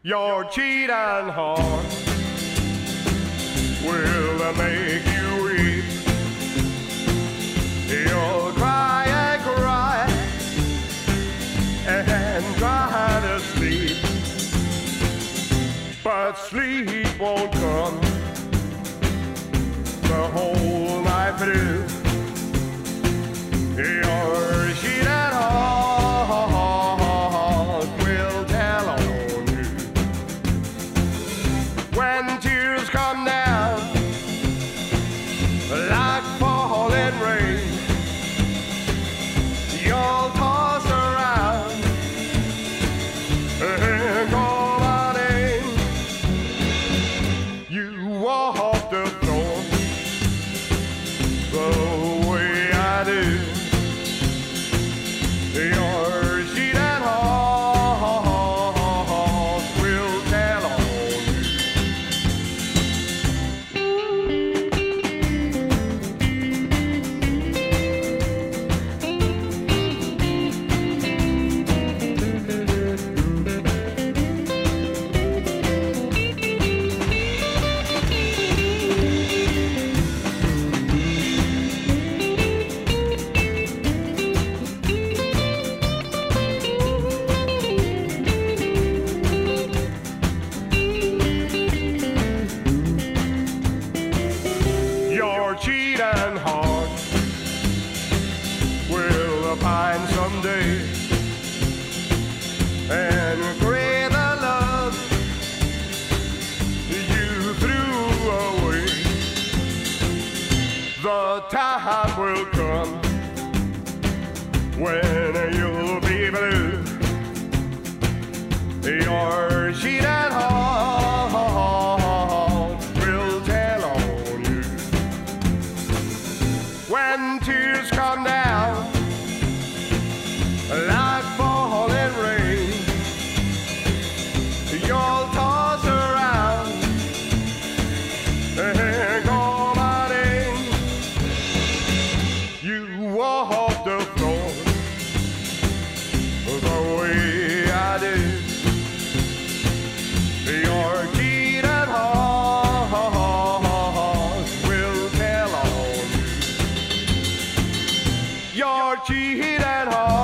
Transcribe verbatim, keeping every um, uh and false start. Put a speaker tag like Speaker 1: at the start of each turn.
Speaker 1: Your cheating heart will make you weep. You'll cry and cry and try to sleep, but sleep won't come the whole night through. Your cheating heart will tell on you. When tears come down like falling rain, you'll toss around and call my name. You walk the floor the way I do. Your cheating heart will tell on your cheating heart will pine someday and crave the love you threw away. The time will come when you'll be blue. Your cheating heart will tell on you. When tears come down like falling rain, you'll toss around and call my name. You walk the floor the way I do. Your cheating heart will tell on you. Your cheating heart